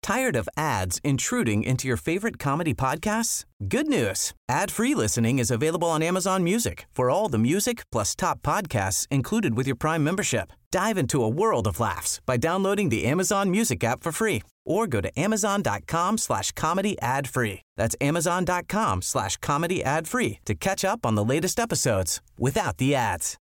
Tired of ads intruding into your favorite comedy podcasts? Good news. Ad-free listening is available on Amazon Music for all the music plus top podcasts included with your Prime membership. Dive into a world of laughs by downloading the Amazon Music app for free or go to amazon.com/comedy ad-free. That's amazon.com/comedy ad-free to catch up on the latest episodes without the ads.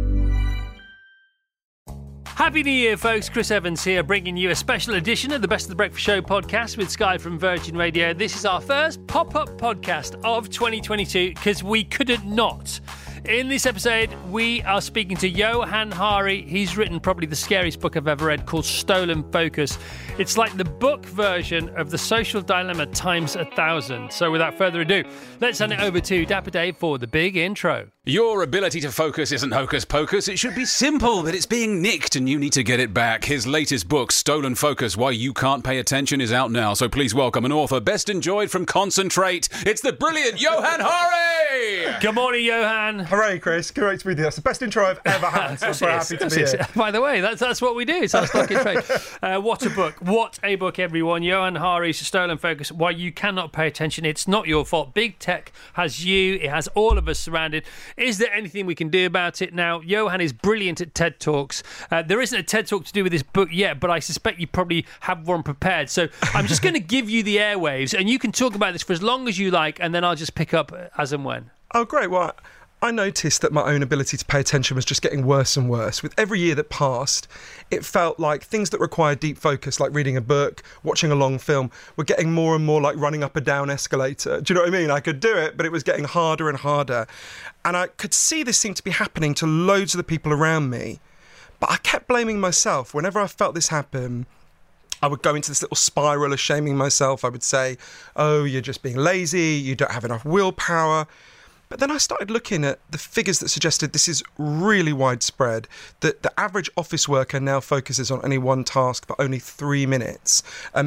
Happy New Year, folks. Chris Evans here, bringing you a special edition of the Best of the Breakfast Show podcast with Sky from Virgin Radio. This is our first pop-up podcast of 2022 because we couldn't not. In this episode, we are speaking to Johann Hari. He's written probably the scariest book I've ever read called Stolen Focus. It's like the book version of The Social Dilemma times 1,000. So without further ado, let's hand it over to Dapper Dave for the big intro. Your ability to focus isn't hocus pocus. It should be simple, but it's being nicked and you need to get it back. His latest book, Stolen Focus, Why You Can't Pay Attention, is out now. So please welcome an author best enjoyed from Concentrate. It's the brilliant Johann Hari! Good morning, Johann. Hooray, Chris. Great to be with you. That's the best intro I've ever had. So I'm very happy to be here. By the way, that's what we do. So stock in trade. What a book. What a book, everyone. Johann Hari's Stolen Focus, Why You Cannot Pay Attention. It's not your fault. Big tech has you. It has all of us surrounded. Is there anything we can do about it? Now, Johann is brilliant at TED Talks. There isn't a TED Talk to do with this book yet, but I suspect you probably have one prepared. So I'm just going to give you the airwaves, and you can talk about this for as long as you like, and then I'll just pick up as and when. Oh, great. Well, I noticed that my own ability to pay attention was just getting worse and worse. With every year that passed, it felt like things that required deep focus, like reading a book, watching a long film, were getting more and more like running up a down escalator. Do you know what I mean? I could do it, but it was getting harder and harder. And I could see this seemed to be happening to loads of the people around me. But I kept blaming myself. Whenever I felt this happen, I would go into this little spiral of shaming myself. I would say, oh, you're just being lazy, you don't have enough willpower. But then I started looking at the figures that suggested this is really widespread, that the average office worker now focuses on any one task for only 3 minutes.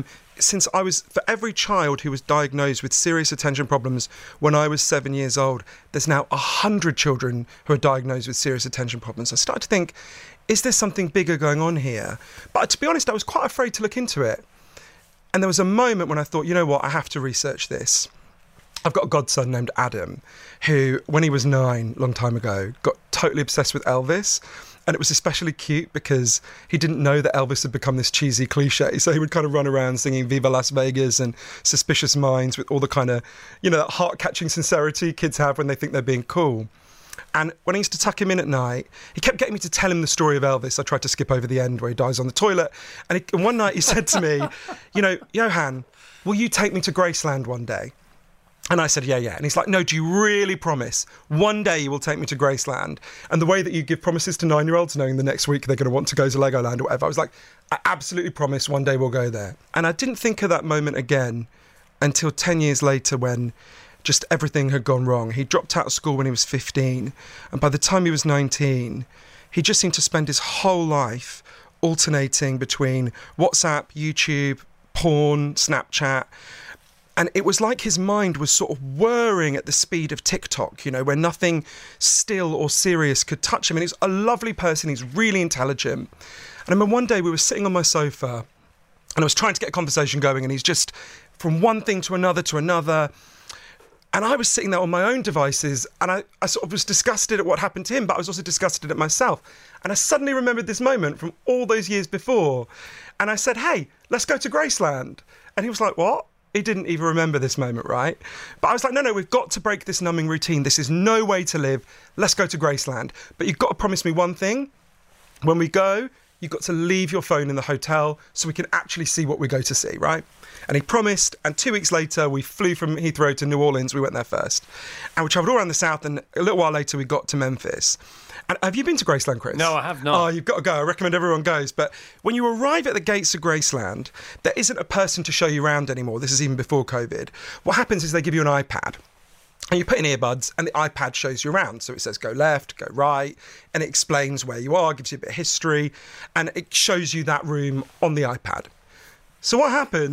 For every child who was diagnosed with serious attention problems when I was 7 years old, there's now 100 children who are diagnosed with serious attention problems. I started to think, is there something bigger going on here? But to be honest, I was quite afraid to look into it. And there was a moment when I thought, you know what, I have to research this. I've got a godson named Adam who, when he was 9, long time ago, got totally obsessed with Elvis. And it was especially cute because he didn't know that Elvis had become this cheesy cliche. So he would kind of run around singing Viva Las Vegas and Suspicious Minds with all the kind of, that heart-catching sincerity kids have when they think they're being cool. And when I used to tuck him in at night, he kept getting me to tell him the story of Elvis. I tried to skip over the end where he dies on the toilet. And one night he said to me, Johann, will you take me to Graceland one day? And I said, yeah. And he's like, no, do you really promise? One day you will take me to Graceland. And the way that you give promises to 9-year-olds, knowing the next week they're going to want to go to Legoland or whatever, I was like, I absolutely promise one day we'll go there. And I didn't think of that moment again until 10 years later when just everything had gone wrong. He dropped out of school when he was 15. And by the time he was 19, he just seemed to spend his whole life alternating between WhatsApp, YouTube, porn, Snapchat. And it was like his mind was sort of whirring at the speed of TikTok, where nothing still or serious could touch him. And he's a lovely person. He's really intelligent. And I remember one day we were sitting on my sofa and I was trying to get a conversation going and he's just from one thing to another. And I was sitting there on my own devices and I sort of was disgusted at what happened to him, but I was also disgusted at myself. And I suddenly remembered this moment from all those years before. And I said, hey, let's go to Graceland. And he was like, what? He didn't even remember this moment, right? But I was like, no, we've got to break this numbing routine. This is no way to live. Let's go to Graceland. But you've got to promise me one thing. When we go, you've got to leave your phone in the hotel so we can actually see what we go to see, right? And he promised, and 2 weeks later, we flew from Heathrow to New Orleans. We went there first. And we travelled all around the south, and a little while later, we got to Memphis. And have you been to Graceland, Chris? No, I have not. Oh, you've got to go. I recommend everyone goes. But when you arrive at the gates of Graceland, there isn't a person to show you around anymore. This is even before COVID. What happens is they give you an iPad. And you put in earbuds and the iPad shows you around. So it says go left, go right, and it explains where you are, gives you a bit of history, and it shows you that room on the iPad. So what happens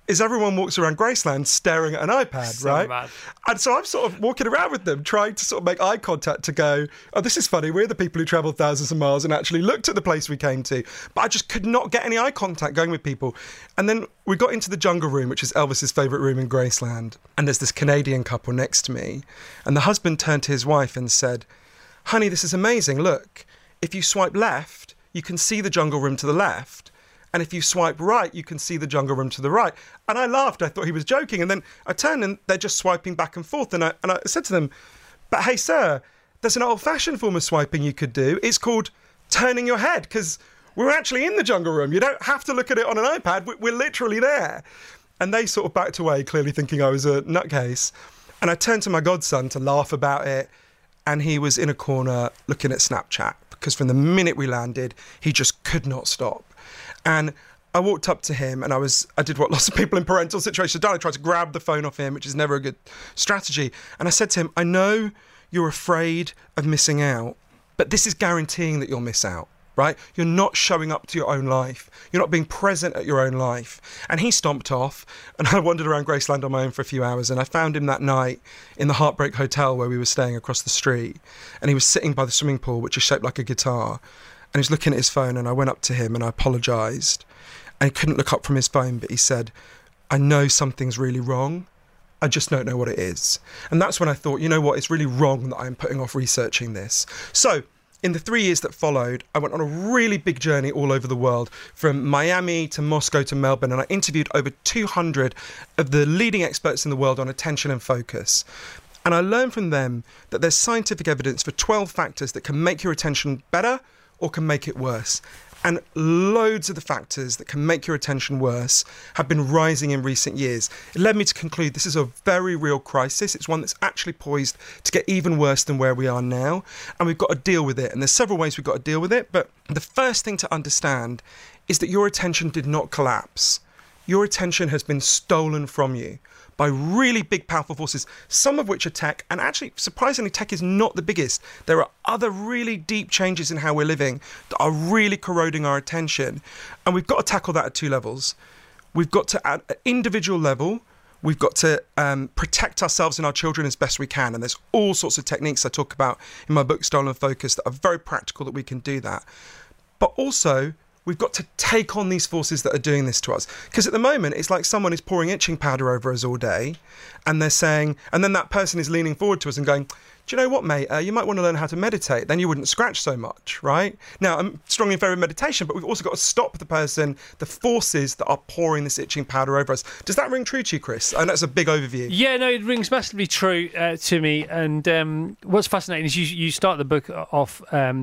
is everyone walks around Graceland staring at an iPad, So right? mad. And so I'm sort of walking around with them, trying to sort of make eye contact to go, oh, this is funny. We're the people who travelled thousands of miles and actually looked at the place we came to. But I just could not get any eye contact going with people. And then we got into the jungle room, which is Elvis's favourite room in Graceland. And there's this Canadian couple next to me. And the husband turned to his wife and said, honey, this is amazing. Look, if you swipe left, you can see the jungle room to the left. And if you swipe right, you can see the jungle room to the right. And I laughed. I thought he was joking. And then I turned and they're just swiping back and forth. And I said to them, but hey, sir, there's an old-fashioned form of swiping you could do. It's called turning your head, because we're actually in the jungle room. You don't have to look at it on an iPad. We're literally there. And they sort of backed away, clearly thinking I was a nutcase. And I turned to my godson to laugh about it. And he was in a corner looking at Snapchat, because from the minute we landed, he just could not stop. And I walked up to him and I did what lots of people in parental situations have done. I tried to grab the phone off him, which is never a good strategy. And I said to him, I know you're afraid of missing out, but this is guaranteeing that you'll miss out, right? You're not showing up to your own life. You're not being present at your own life. And he stomped off, and I wandered around Graceland on my own for a few hours, and I found him that night in the Heartbreak Hotel where we were staying across the street. And he was sitting by the swimming pool, which is shaped like a guitar. And he was looking at his phone, and I went up to him and I apologised. And he couldn't look up from his phone, but he said, I know something's really wrong. I just don't know what it is. And that's when I thought, you know what, it's really wrong that I'm putting off researching this. So in the 3 years that followed, I went on a really big journey all over the world, from Miami to Moscow to Melbourne, and I interviewed over 200 of the leading experts in the world on attention and focus. And I learned from them that there's scientific evidence for 12 factors that can make your attention better or can make it worse. And loads of the factors that can make your attention worse have been rising in recent years. It led me to conclude this is a very real crisis. It's one that's actually poised to get even worse than where we are now. And we've got to deal with it. And there's several ways we've got to deal with it. But the first thing to understand is that your attention did not collapse. Your attention has been stolen from you by really big, powerful forces, some of which are tech. And actually, surprisingly, tech is not the biggest. There are other really deep changes in how we're living that are really corroding our attention. And we've got to tackle that at two levels. We've got to, at an individual level, we've got to protect ourselves and our children as best we can. And there's all sorts of techniques I talk about in my book, Stolen Focus, that are very practical that we can do that. But also, we've got to take on these forces that are doing this to us. Because at the moment, it's like someone is pouring itching powder over us all day, and they're saying, and then that person is leaning forward to us and going, do you know what, mate? You might want to learn how to meditate. Then you wouldn't scratch so much, right? Now, I'm strongly in favour of meditation, but we've also got to stop the person, the forces that are pouring this itching powder over us. Does that ring true to you, Chris? I know that's a big overview. Yeah, no, it rings massively true to me. And what's fascinating is you start the book off,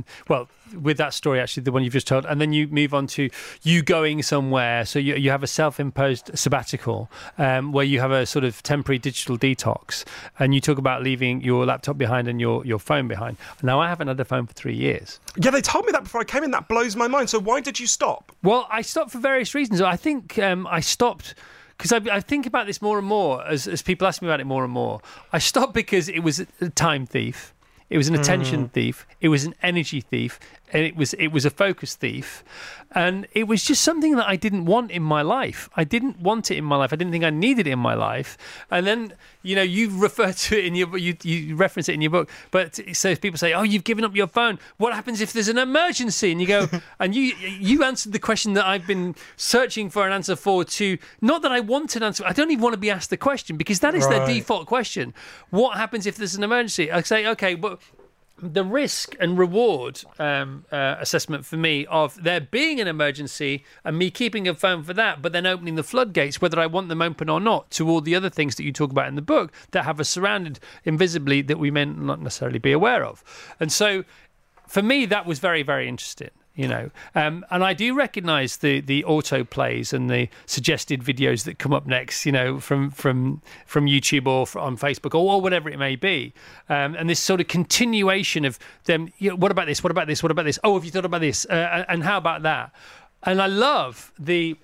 with that story, actually, the one you've just told, and then you move on to you going somewhere. So you have a self-imposed sabbatical where you have a sort of temporary digital detox, and you talk about leaving your laptop behind and your phone behind. Now, I haven't had a phone for 3 years. Yeah, they told me that before I came in. That blows my mind. So why did you stop? Well, I stopped for various reasons. I think I stopped because I think about this more and more as people ask me about it more and more. I stopped because it was a time thief. It was an attention thief. It was an energy thief, and it was a focus thief, and it was just something that I didn't want in my life. I didn't want it in my life. I didn't think I needed it in my life. And then you refer to it in your you reference it in your book. But so people say, "Oh, you've given up your phone. What happens if there's an emergency?" And you go, and you answered the question that I've been searching for an answer for. To not that I want an answer. I don't even want to be asked the question because that is their default question. What happens if there's an emergency? I say, okay, but the risk and reward assessment for me of there being an emergency and me keeping a phone for that, but then opening the floodgates, whether I want them open or not, to all the other things that you talk about in the book that have us surrounded invisibly that we may not necessarily be aware of. And so for me, that was very, very interesting. And I do recognise the auto plays and the suggested videos that come up next, from YouTube or on Facebook or whatever it may be, and this sort of continuation of them. What about this? What about this? What about this? Oh, have you thought about this? And how about that? And I love the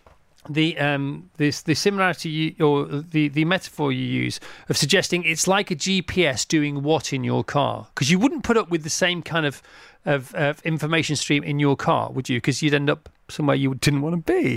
similarity or the metaphor you use of suggesting it's like a GPS doing what in your car, because you wouldn't put up with the same kind of information stream in your car, would you? Because you'd end up somewhere you didn't want to be.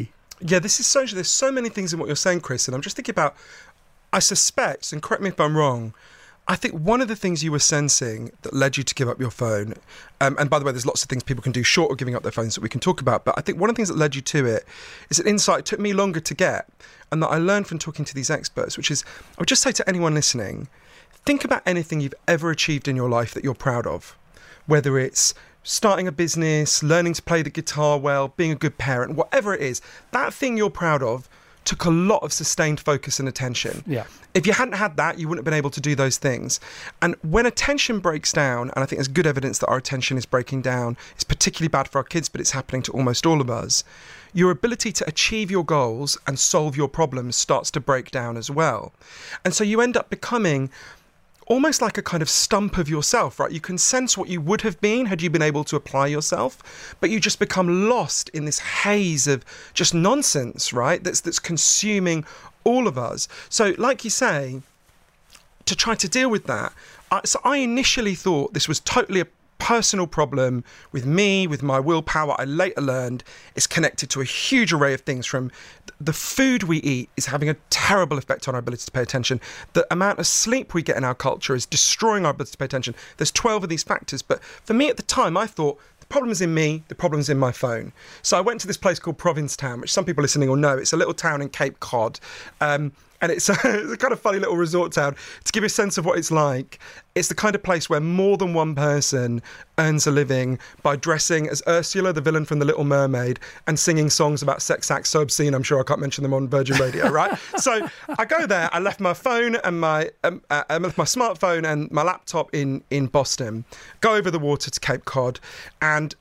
Yeah, there's so many things in what you're saying, Chris, and I'm just thinking about, I suspect, and correct me if I'm wrong, I think one of the things you were sensing that led you to give up your phone, and by the way, there's lots of things people can do short of giving up their phones that we can talk about, but I think one of the things that led you to it is an insight it took me longer to get, and that I learned from talking to these experts, which is, I would just say to anyone listening, think about anything you've ever achieved in your life that you're proud of, whether it's starting a business, learning to play the guitar well, being a good parent, whatever it is, that thing you're proud of took a lot of sustained focus and attention. Yeah. If you hadn't had that, you wouldn't have been able to do those things. And when attention breaks down, and I think there's good evidence that our attention is breaking down, it's particularly bad for our kids, but it's happening to almost all of us, your ability to achieve your goals and solve your problems starts to break down as well. And so you end up becoming almost like a kind of stump of yourself, right? You can sense what you would have been had you been able to apply yourself, but you just become lost in this haze of just nonsense, right? That's consuming all of us. So like you say, to try to deal with that, I initially thought this was totally a personal problem with me, with my willpower. I later learned it's connected to a huge array of things, from the food we eat is having a terrible effect on our ability to pay attention. The amount of sleep we get in our culture is destroying our ability to pay attention. There's 12 of these factors, but for me at the time, I thought the problem is in me, the problem's in my phone. So I went to this place called Provincetown, which some people listening will know. It's a little town in Cape Cod. And it's a kind of funny little resort town. To give you a sense of what it's like, it's the kind of place where more than one person earns a living by dressing as Ursula, the villain from The Little Mermaid, and singing songs about sex acts so obscene, I'm sure I can't mention them on Virgin Radio, right? So I go there, I left my phone and I left my smartphone and my laptop in Boston, go over the water to Cape Cod, and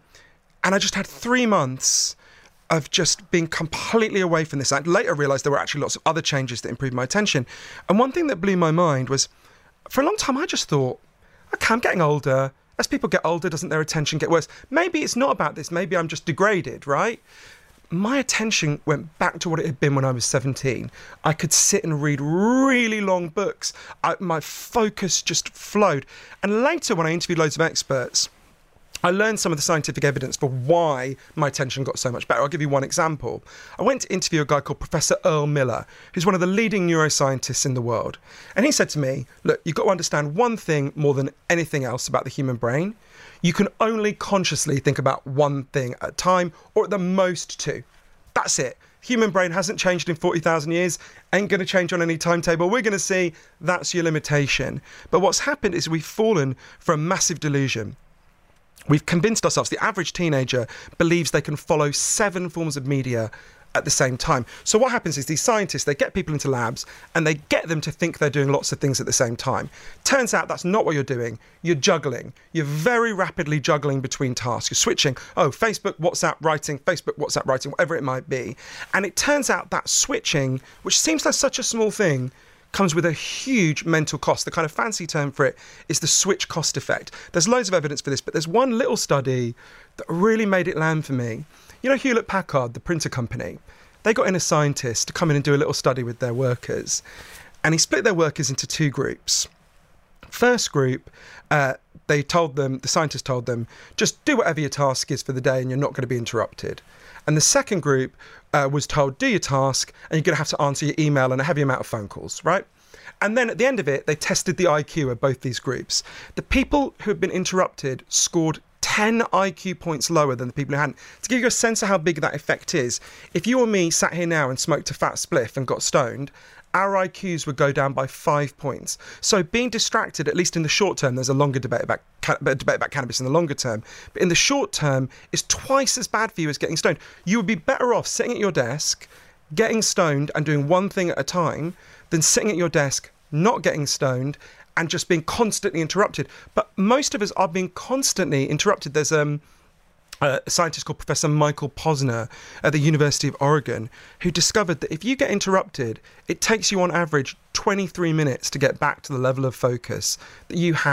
I just had 3 months of just being completely away from this. I later realised there were actually lots of other changes that improved my attention. And one thing that blew my mind was, for a long time I just thought, okay, I'm getting older. As people get older, doesn't their attention get worse? Maybe it's not about this. Maybe I'm just degraded, right? My attention went back to what it had been when I was 17. I could sit and read really long books. My focus just flowed. And later, when I interviewed loads of experts, I learned some of the scientific evidence for why my attention got so much better. I'll give you one example. I went to interview a guy called Professor Earl Miller, who's one of the leading neuroscientists in the world. And he said to me, look, you've got to understand one thing more than anything else about the human brain. You can only consciously think about one thing at a time, or at the most two. That's it. Human brain hasn't changed in 40,000 years, ain't going to change on any timetable. We're going to see that's your limitation. But what's happened is we've fallen for a massive delusion. We've convinced ourselves the average teenager believes they can follow 7 forms of media at the same time. So what happens is these scientists, they get people into labs and they get them to think they're doing lots of things at the same time. Turns out that's not what you're doing. You're juggling. You're very rapidly juggling between tasks. You're switching, Facebook, WhatsApp, writing, Facebook, WhatsApp, writing, whatever it might be. And it turns out that switching, which seems like such a small thing, comes with a huge mental cost. The kind of fancy term for it is the switch cost effect. There's loads of evidence for this, but there's one little study that really made it land for me. You know Hewlett-Packard, the printer company? They got in a scientist to come in and do a little study with their workers. And he split their workers into 2 groups. First group, the scientist told them, just do whatever your task is for the day and you're not going to be interrupted. And the second group was told, do your task and you're going to have to answer your email and a heavy amount of phone calls, right? And then at the end of it, they tested the IQ of both these groups. The people who had been interrupted scored 10 IQ points lower than the people who hadn't. To give you a sense of how big that effect is, if you or me sat here now and smoked a fat spliff and got stoned, our IQs would go down by 5 points. So being distracted, at least in the short term, there's a longer debate about cannabis in the longer term, but in the short term, is twice as bad for you as getting stoned. You would be better off sitting at your desk, getting stoned and doing one thing at a time, than sitting at your desk, not getting stoned, and just being constantly interrupted. But most of us are being constantly interrupted. There's a scientist called Professor Michael Posner at the University of Oregon who discovered that if you get interrupted, it takes you on average 23 minutes to get back to the level of focus that you had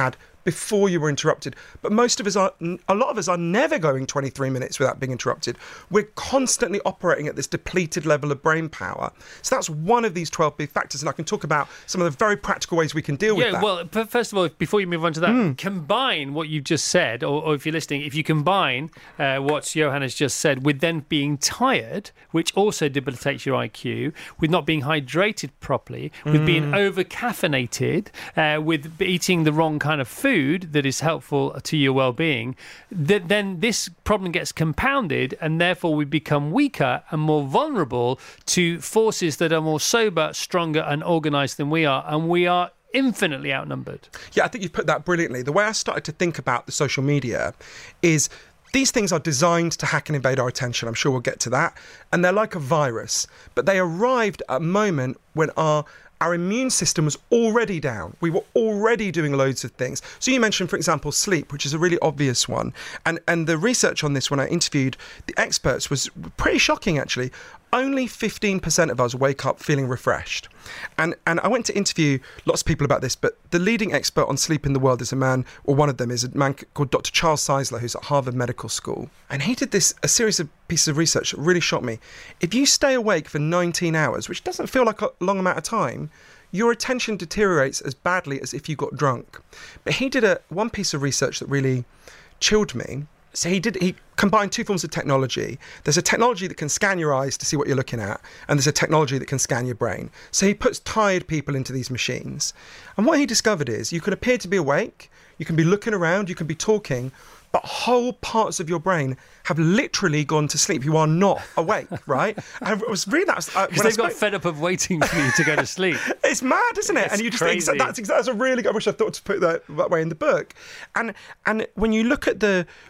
before you were interrupted. But a lot of us are never going 23 minutes without being interrupted. We're constantly operating at this depleted level of brain power. So that's one of these 12 big factors, and I can talk about some of the very practical ways we can deal with that. Well, first of all, before you move on to that, combine what you've just said, or if you're listening, if you combine what Johan has just said with then being tired, which also debilitates your IQ, with not being hydrated properly, with being over-caffeinated, with eating the wrong kind of food that is helpful to your well-being, then this problem gets compounded, and therefore we become weaker and more vulnerable to forces that are more sober, stronger and organised than we are, and we are infinitely outnumbered. Yeah, I think you've put that brilliantly. The way I started to think about the social media is these things are designed to hack and invade our attention. I'm sure we'll get to that. And they're like a virus. But they arrived at a moment when our immune system was already down. We were already doing loads of things. So you mentioned, for example, sleep, which is a really obvious one. And the research on this, when I interviewed the experts, was pretty shocking, actually. Only 15% of us wake up feeling refreshed. And I went to interview lots of people about this, but the leading expert on sleep in the world is a man, or one of them is a man called Dr. Charles Czeisler, who's at Harvard Medical School. And he did a series of pieces of research that really shocked me. If you stay awake for 19 hours, which doesn't feel like a long amount of time, your attention deteriorates as badly as if you got drunk. But he did one piece of research that really chilled me. So he combined two forms of technology. There's a technology that can scan your eyes to see what you're looking at, and there's a technology that can scan your brain. So he puts tired people into these machines. And what he discovered is you can appear to be awake, you can be looking around, you can be talking, but whole parts of your brain have literally gone to sleep. You are not awake, right? And it was really that. Because they've got fed up of waiting for you to go to sleep. It's mad, isn't it? And you just crazy. think that's a really good. I wish I thought to put that way in the book. And when you look at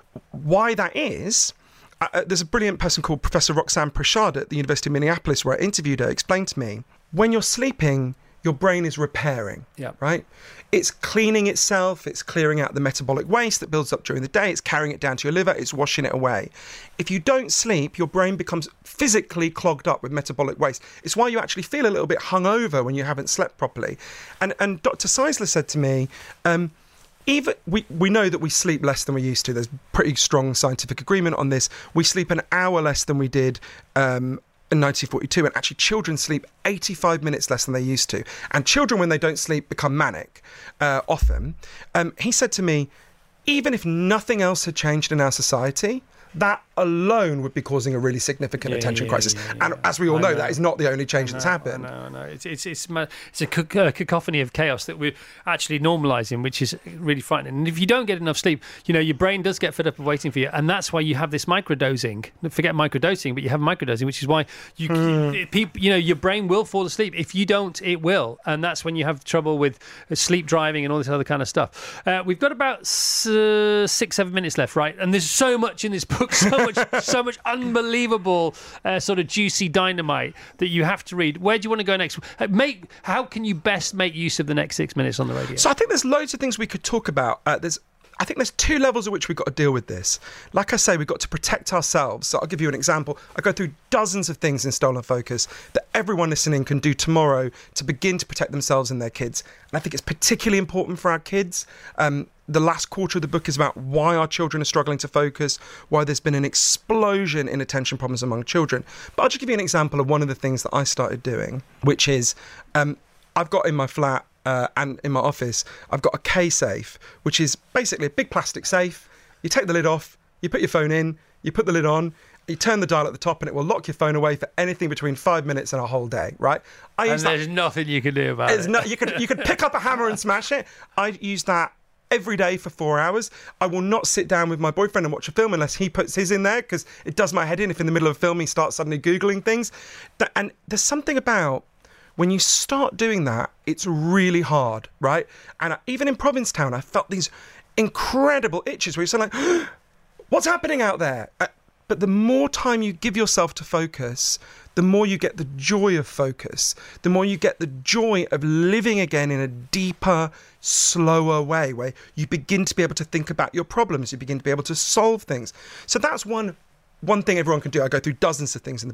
why that is. There's a brilliant person called Professor Roxanne Prashad at the University of Minneapolis, where I interviewed her, explained to me, when you're sleeping, your brain is repairing, right? It's cleaning itself, it's clearing out the metabolic waste that builds up during the day, it's carrying it down to your liver, it's washing it away. If you don't sleep, your brain becomes physically clogged up with metabolic waste. It's why you actually feel a little bit hungover when you haven't slept properly. And Dr. Czeisler said to me, even we know that we sleep less than we used to. There's pretty strong scientific agreement on this. We sleep an hour less than we did in 1942, and actually children sleep 85 minutes less than they used to. And children, when they don't sleep, become manic often. He said to me, even if nothing else had changed in our society, that alone would be causing a really significant attention crisis. And as we all know, that is not the only change that's happened. No. It's a cacophony of chaos that we're actually normalising, which is really frightening. And if you don't get enough sleep, your brain does get fed up of waiting for you. And that's why you have this microdosing. Forget microdosing, but you have microdosing, which is why your brain will fall asleep. If you don't, it will. And that's when you have trouble with sleep driving and all this other kind of stuff. We've got about 6-7 minutes left, right? And there's so much in this book. So much unbelievable sort of juicy dynamite that you have to read. Where do you want to go next? How can you best make use of the next 6 minutes on the radio? So I think there's loads of things we could talk about. I think there's two levels at which we've got to deal with this. Like I say, we've got to protect ourselves. So I'll give you an example. I go through dozens of things in Stolen Focus that everyone listening can do tomorrow to begin to protect themselves and their kids. And I think it's particularly important for our kids. The last quarter of the book is about why our children are struggling to focus, why there's been an explosion in attention problems among children. But I'll just give you an example of one of the things that I started doing, which is I've got in my flat and in my office, I've got a K-safe, which is basically a big plastic safe. You take the lid off, you put your phone in, you put the lid on, you turn the dial at the top, and it will lock your phone away for anything between 5 minutes and a whole day, right? There's nothing you can do about it. You could pick up a hammer and smash it. I use that every day for 4 hours. I will not sit down with my boyfriend and watch a film unless he puts his in there, because it does my head in if in the middle of a film he starts suddenly Googling things. And there's something about when you start doing that, it's really hard, right? And even in Provincetown, I felt these incredible itches where you're saying like, what's happening out there? But the more time you give yourself to focus, the more you get the joy of focus, the more you get the joy of living again in a deeper, slower way, where you begin to be able to think about your problems, you begin to be able to solve things. So that's one thing everyone can do. I go through dozens of things in the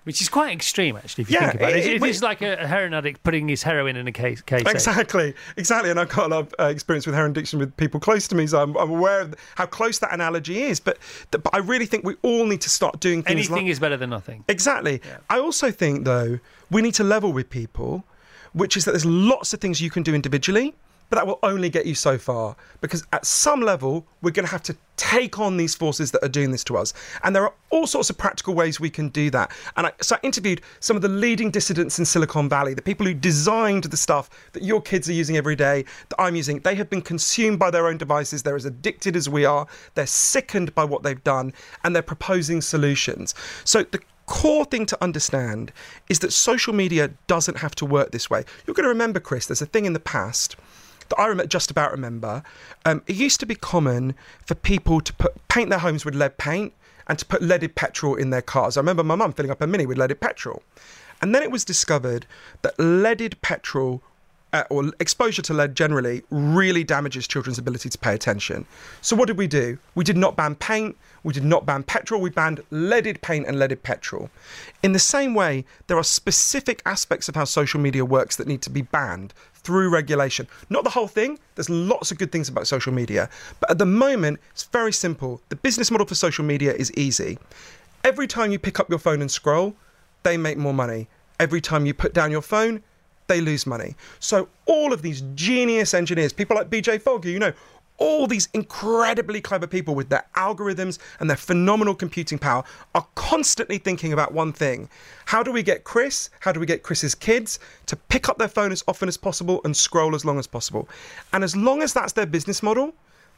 Which is quite extreme, actually, if you think about it. It's like a heroin addict putting his heroin in a case. Exactly. And I've got a lot of experience with heroin addiction with people close to me, so I'm aware of how close that analogy is. But I really think we all need to start doing things Anything is better than nothing. Exactly. Yeah. I also think, though, we need to level with people, which is that there's lots of things you can do individually, but that will only get you so far, because at some level we're going to have to take on these forces that are doing this to us, and there are all sorts of practical ways we can do that. And so I interviewed some of the leading dissidents in Silicon Valley, the people who designed the stuff that your kids are using every day, that I'm using. They have been consumed by their own devices. They're as addicted as we are. They're sickened by what they've done, and they're proposing solutions. So the core thing to understand is that social media doesn't have to work this way. You're going to remember, Chris, there's a thing in the past that I just about remember. It used to be common for people to paint their homes with lead paint and to put leaded petrol in their cars. I remember my mum filling up a Mini with leaded petrol. And then it was discovered that leaded petrol or exposure to lead generally really damages children's ability to pay attention. So what did we do? We did not ban paint, we did not ban petrol, we banned leaded paint and leaded petrol. In the same way, there are specific aspects of how social media works that need to be banned through regulation. Not the whole thing, there's lots of good things about social media, but at the moment, it's very simple. The business model for social media is easy. Every time you pick up your phone and scroll, they make more money. Every time you put down your phone, they lose money. So all of these genius engineers, people like BJ Fogg, all these incredibly clever people with their algorithms and their phenomenal computing power are constantly thinking about one thing. How do we get Chris's kids to pick up their phone as often as possible and scroll as long as possible? And as long as that's their business model,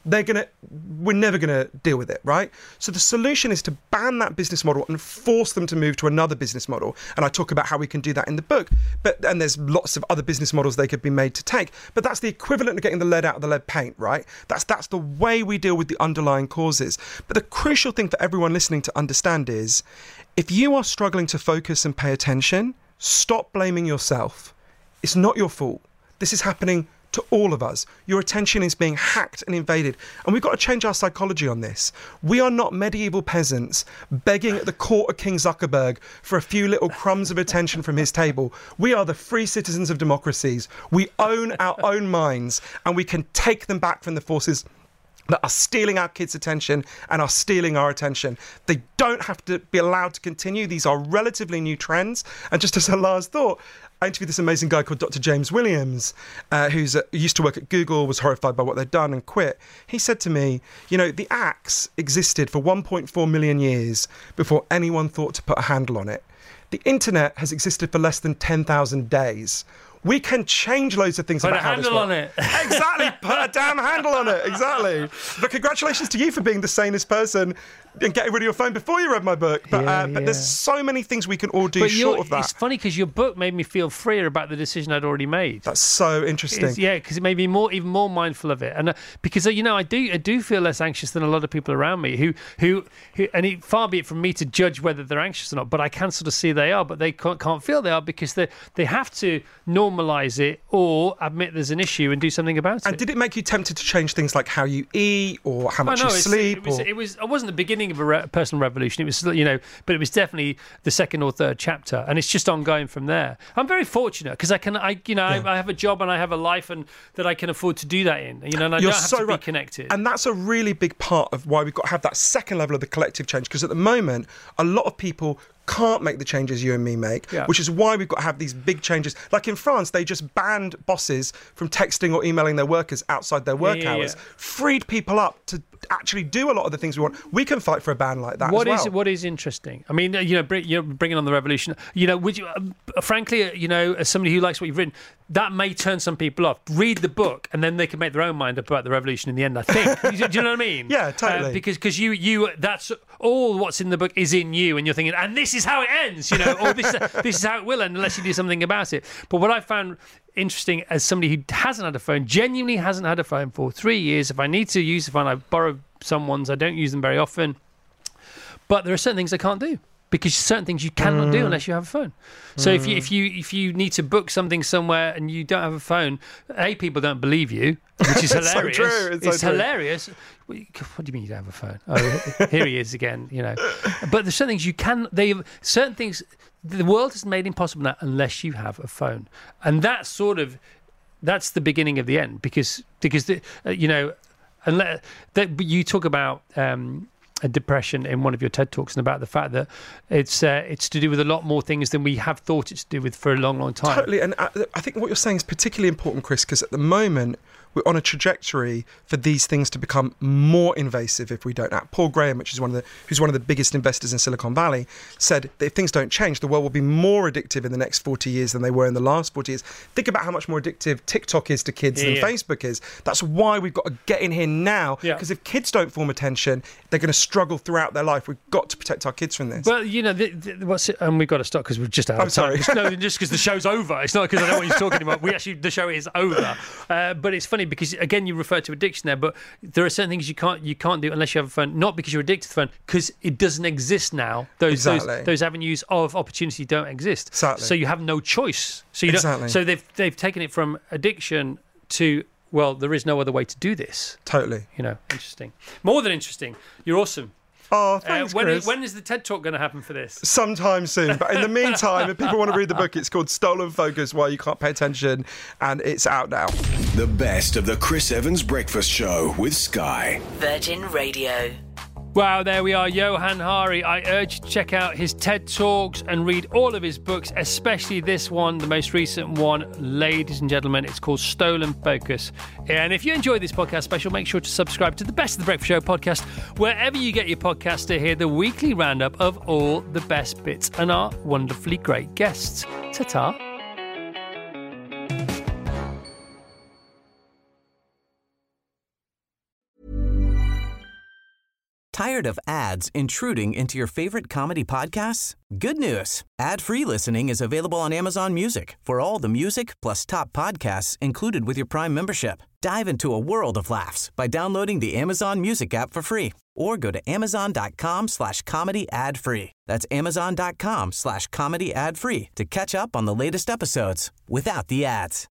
we're never going to deal with it, right? So the solution is to ban that business model and force them to move to another business model. And I talk about how we can do that in the book. And there's lots of other business models they could be made to take. But that's the equivalent of getting the lead out of the lead paint, right? That's the way we deal with the underlying causes. But the crucial thing for everyone listening to understand is, if you are struggling to focus and pay attention, stop blaming yourself. It's not your fault. This is happening to all of us. Your attention is being hacked and invaded. And we've got to change our psychology on this. We are not medieval peasants begging at the court of King Zuckerberg for a few little crumbs of attention from his table. We are the free citizens of democracies. We own our own minds, and we can take them back from the forces that are stealing our kids' attention and are stealing our attention. They don't have to be allowed to continue. These are relatively new trends. And just as a last thought, I interviewed this amazing guy called Dr. James Williams, who used to work at Google, was horrified by what they'd done and quit. He said to me, the axe existed for 1.4 million years before anyone thought to put a handle on it. The internet has existed for less than 10,000 days. We can change loads of things about how this works. Put a handle on it. Exactly, put a damn handle on it, exactly. But congratulations to you for being the sanest person and getting rid of your phone before you read my book. But there's so many things we can all do short of that. It's funny because your book made me feel freer about the decision I'd already made. That's so interesting. Because it made me even more mindful of it. And because I do feel less anxious than a lot of people around me who far be it from me to judge whether they're anxious or not, but I can sort of see they are, but they can't feel they are because they have to normalise it or admit there's an issue and do something about it. And did it make you tempted to change things like how you eat or how much you sleep? It wasn't the beginning of a personal revolution. It was, but it was definitely the second or third chapter, and it's just ongoing from there. I'm very fortunate because I have a job and I have a life and that I can afford to do that in. And I don't have to be connected. And that's a really big part of why we've got to have that second level of the collective change. Because at the moment, a lot of people can't make the changes you and me make, which is why we've got to have these big changes. Like in France, they just banned bosses from texting or emailing their workers outside their work hours, freed people up to actually do a lot of the things we want. We can fight for a ban like that as well. What is interesting? I mean, you're bringing on the revolution. Would you, frankly, as somebody who likes what you've written, that may turn some people off. Read the book, and then they can make their own mind up about the revolution in the end, I think. Do you know what I mean? Yeah, totally. Because you that's all what's in the book is in you, and you're thinking, and this is how it ends, or this is how it will end unless you do something about it. But what I found interesting as somebody who genuinely hasn't had a phone for 3 years, if I need to use a phone, I borrow someone's. I don't use them very often. But there are certain things I can't do. because certain things you cannot do unless you have a phone. So if you need to book something somewhere and you don't have a phone, people don't believe you, which is hilarious. So true. It's hilarious. What do you mean you don't have a phone? Oh, here he is again. But there's certain things you can. Certain things the world has made impossible now unless you have a phone, and that's the beginning of the end because unless you talk about. A depression in one of your TED Talks, and about the fact that it's to do with a lot more things than we have thought it's to do with for a long, long time. Totally, and I think what you're saying is particularly important, Chris, because at the moment we're on a trajectory for these things to become more invasive if we don't act. Paul Graham, who's one of the biggest investors in Silicon Valley, said that if things don't change, the world will be more addictive in the next 40 years than they were in the last 40 years. Think about how much more addictive TikTok is to kids than Facebook is. That's why we've got to get in here now, because if kids don't form attention, they're going to struggle throughout their life. We've got to protect our kids from this. Well, and we've got to stop because we're just out of time. Sorry. No, just because the show's over. It's not because I don't want you to talk anymore. The show is over. But it's funny because, again, you refer to addiction there, but there are certain things you can't do unless you have a phone, not because you're addicted to the phone, because it doesn't exist now. Those avenues of opportunity don't exist. Exactly. So you have no choice. So So they've taken it from addiction to, well, there is no other way to do this. Totally. Interesting. More than interesting. You're awesome. Oh, thanks, Chris. When is the TED Talk going to happen for this? Sometime soon. But in the meantime, if people want to read the book, it's called Stolen Focus, Why You Can't Pay Attention, and it's out now. The best of the Chris Evans Breakfast Show with Sky. Virgin Radio. Wow, there we are, Johann Hari. I urge you to check out his TED Talks and read all of his books, especially this one, the most recent one, ladies and gentlemen. It's called Stolen Focus. And if you enjoyed this podcast special, make sure to subscribe to the Best of the Breakfast Show podcast, wherever you get your podcast, to hear the weekly roundup of all the best bits and our wonderfully great guests. Ta-ta. Tired of ads intruding into your favorite comedy podcasts? Good news. Ad-free listening is available on Amazon Music for all the music plus top podcasts included with your Prime membership. Dive into a world of laughs by downloading the Amazon Music app for free or go to amazon.com/comedy ad-free. That's amazon.com/comedy ad-free to catch up on the latest episodes without the ads.